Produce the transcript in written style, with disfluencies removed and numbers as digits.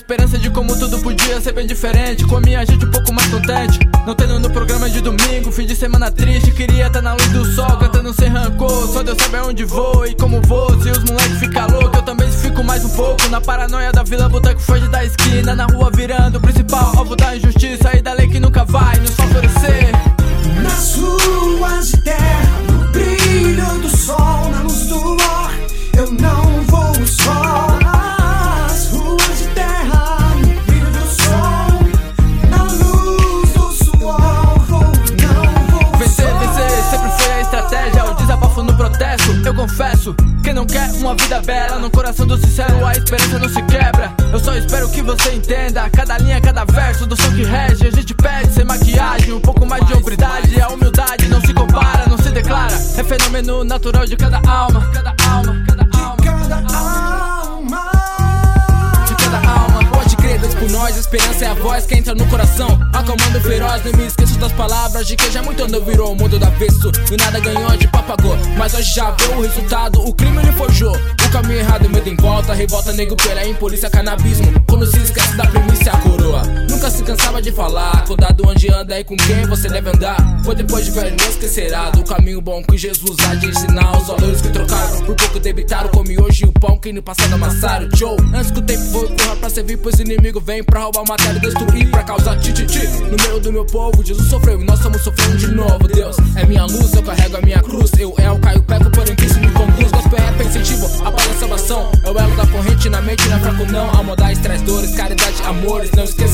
esperança de como tudo podia ser bem diferente, com a minha gente um pouco mais contente. Não tendo no programa de domingo, fim de semana triste. Queria estar na luz do sol, cantando sem rancor. Só Deus sabe aonde vou e como vou. Se os moleques ficam loucos, eu também fico mais um pouco. Na paranoia da vila, boteco foge da esquina. Na rua virando o principal alvo da injustiça e da lei que nunca vai nos favorecer. Nas ruas de terra, no brilho do sol, na luz do luar, eu não vou só. Nas ruas de terra, no brilho do sol, na luz do suor, não vou vencer, vencer, sempre foi a estratégia. O desabafo no protesto, eu confesso. Quem não quer uma vida bela, no coração do sincero a esperança não se quebra. Eu só espero que você entenda cada linha, cada verso do som que rege. A gente pede sem maquiagem, um pouco mais de hombridade. A humildade não se compara, não se declara. É fenômeno natural de cada alma, cada alma, cada alma, cada alma. de cada alma. Pode crer, Deus por nós, a esperança é a voz que entra no coração, acalmando o feroz. Não me esqueço das palavras de que já muito andou, virou o mundo do avesso e nada ganhou de papagô. Mas hoje já vê o resultado, o crime ele forjou. O caminho errado, medo em volta, revolta, nego pela impolícia, canabismo. Quando se esquece da primícia, a coroa nunca se cansava de falar. Cuidado onde anda e com quem você deve andar, pois depois de velho não esquecerá do caminho bom que Jesus há de ensinar. Os valores que trocaram, por pouco debitaram. Come hoje o pão que no passado amassaram. Joe, antes que o tempo for correr pra servir, pois o inimigo vem pra roubar, matar e destruir, pra causar ti-ti-ti no meio do meu povo. Jesus sofreu e nós estamos sofrendo de novo. Deus é minha luz, eu carrego a minha cruz. Eu caio, pego, porém Cristo me conduz. Gospel é incentivo, a paz da salvação. É o elo da corrente na mente, não é fraco não. A maldade traz dores, caridade, amores. Não esqueça